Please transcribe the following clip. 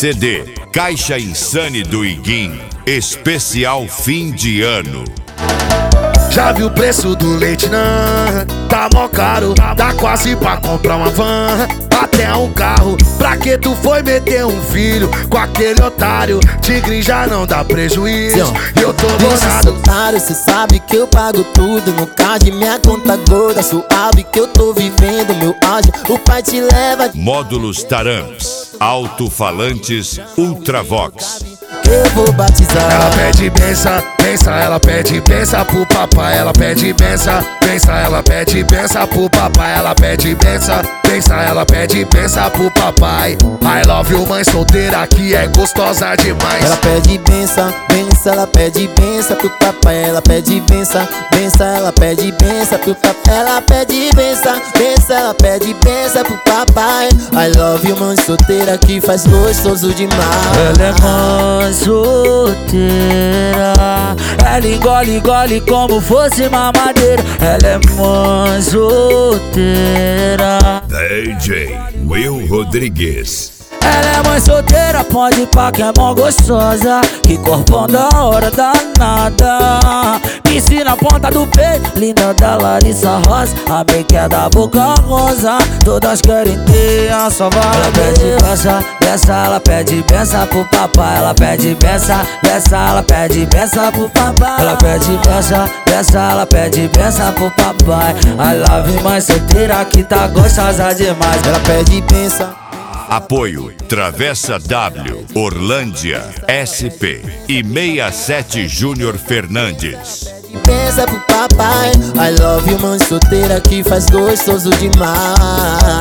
CD, Caixa Insane do Iguim, especial fim de ano. Já viu o preço do leite, não? Tá mó caro, dá quase pra comprar uma van, até um carro. Pra que tu foi meter um filho com aquele otário? Tigre já não dá prejuízo, eu tô gozado. Cê sabe que eu pago tudo no card, minha conta gorda, suave que eu tô vivendo meu auge. O pai te leva. Módulos Taramps, alto-falantes Ultravox. Eu vou batizar. Ela pede benção, benção, ela pede benção pro papai. Ela pede benção, benção, ela pede benção pro papai. Ela pede benção, benção, ela pede benção pro papai. I love you, mãe solteira que é gostosa demais. Ela pede benção, benção, ela pede benção pro papai. Ela pede benção, benção, ela pede benção pro papai. Ela pede benção, benção, ela pede benção pro papai. I love you, mãe solteira que faz gostoso demais. Ela é mãe solteira, ela engole como fosse mamadeira. Ela é mãe solteira. DJ Will Rodrigues. Ela é mãe solteira, pode pá que é mó gostosa, que corpão da hora danada. Piscina na ponta do peito, linda da Larissa Rosa. A make é da boca rosa, todas querem ter a sua vaga. Ela pede benção, benção, ela pede benção pro papai. Ela pede benção, benção, ela pede benção pro papai. Ela pede benção, benção, ela pede benção pro papai. I love you, mãe solteira que tá gostosa demais. Ela pede benção. Apoio Travessa W, Orlândia, SP e 67 Júnior Fernandes. Pensa pro papai, I love you, mãe solteira que faz gostoso demais.